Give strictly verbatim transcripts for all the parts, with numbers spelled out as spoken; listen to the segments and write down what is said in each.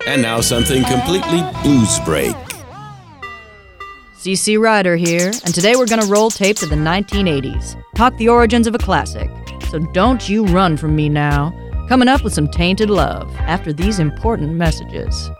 And now something completely blues break. C C Ryder here, and today we're gonna roll tapes of the nineteen eighties. Talk the origins of a classic. So don't you run from me now. Coming up with some Tainted Love after these important messages.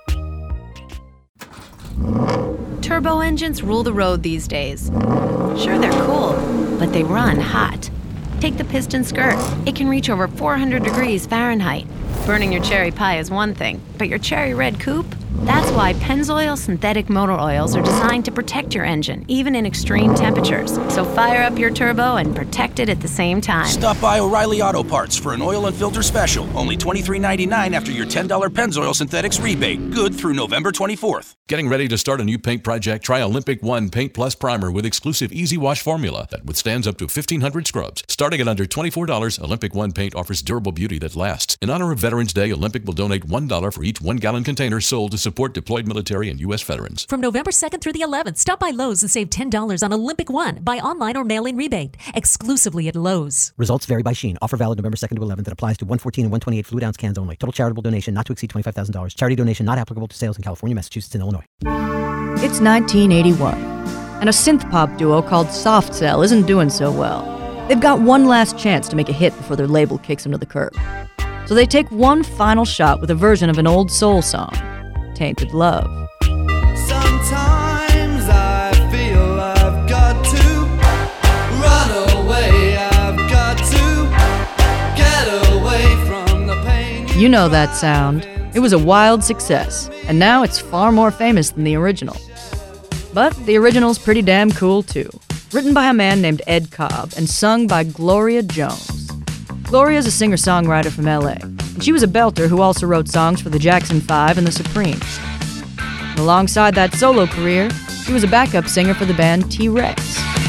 Turbo engines rule the road these days. Sure, they're cool, but they run hot. Take the piston skirt. It can reach over four hundred degrees Fahrenheit. Burning your cherry pie is one thing, but your cherry red coupe? That's why Pennzoil synthetic motor oils are designed to protect your engine, even in extreme temperatures. So fire up your turbo and protect it at the same time. Stop by O'Reilly Auto Parts for an oil and filter special. Only twenty-three ninety-nine after your ten dollars Pennzoil Synthetics rebate. Good through November twenty-fourth. Getting ready to start a new paint project? Try Olympic One Paint Plus Primer with exclusive Easy Wash formula that withstands up to fifteen hundred scrubs. Starting at under twenty-four dollars, Olympic One paint offers durable beauty that lasts. In honor of Veterans Day, Olympic will donate one dollar for each one-gallon container sold to support deployed military and U S veterans. From November second through the eleventh, stop by Lowe's and save ten dollars on Olympic One. Buy online or mail-in rebate. Exclusively at Lowe's. Results vary by Sheen. Offer valid November second to eleventh. That applies to one fourteen and one twenty-eight fluid ounce cans only. Total charitable donation not to exceed twenty-five thousand dollars. Charity donation not applicable to sales in California, Massachusetts, and Illinois. It's nineteen eighty-one, and a synth-pop duo called Soft Cell isn't doing so well. They've got one last chance to make a hit before their label kicks them to the curb. So they take one final shot with a version of an old soul song, Tainted Love. Sometimes I feel I've got to run away, I've got to get away from the pain. You know that sound. It was a wild success, and now it's far more famous than the original. But the original's pretty damn cool too. Written by a man named Ed Cobb and sung by Gloria Jones. Gloria's a singer-songwriter from L A, and she was a belter who also wrote songs for the Jackson Five and the Supremes. And alongside that solo career, she was a backup singer for the band T-Rex.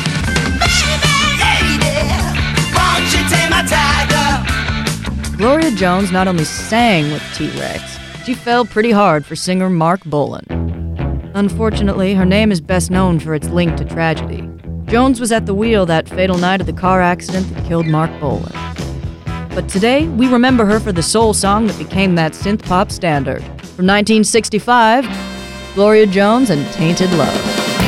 Gloria Jones not only sang with T-Rex, she fell pretty hard for singer Mark Bolan. Unfortunately, her name is best known for its link to tragedy. Jones was at the wheel that fatal night of the car accident that killed Mark Bolan. But today, we remember her for the soul song that became that synth-pop standard. From nineteen sixty-five, Gloria Jones and Tainted Love.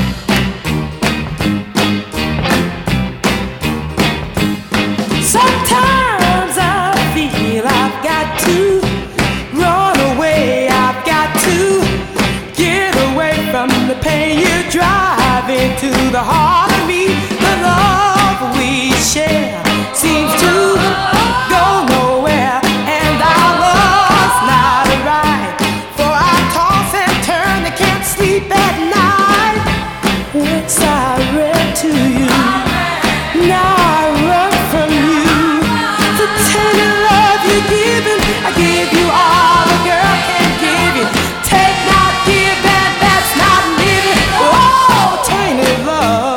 Sometimes I feel I've got to run away, I've got to get away from the pain you drive into the heart of me. The love we share seems to go nowhere, and our love's not right. For I toss and turn, I can't sleep at night. Once I read to you, now I run from you. The tender love you're giving, I give you all a girl can give you. Take not give, and that's not living. Oh, tainted love.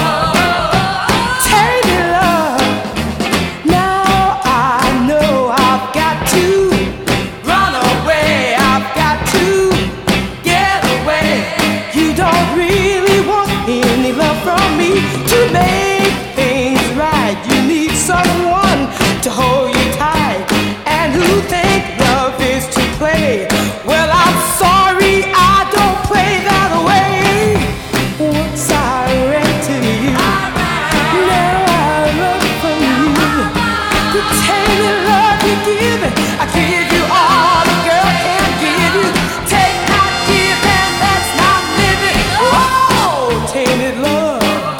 To make things right, you need someone to hold you tight, and who think love is to play. Well, I'm sorry, I don't play that way. Once I read to you, now I run from you. The tainted love you're giving, I give you all a girl can give you. Take not give, and that's not living. Whoa, tainted love.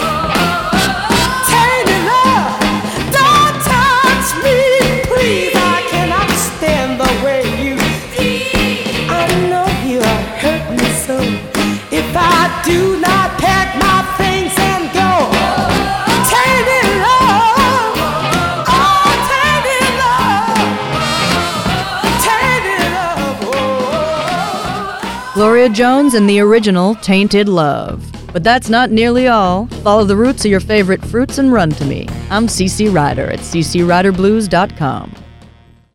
Do not pack my things and go. Tainted love, oh, tainted love, tainted love, oh. Gloria Jones and the original Tainted Love. But that's not nearly all. Follow the roots of your favorite fruits and run to me. I'm C C Ryder at c c ryder blues dot com.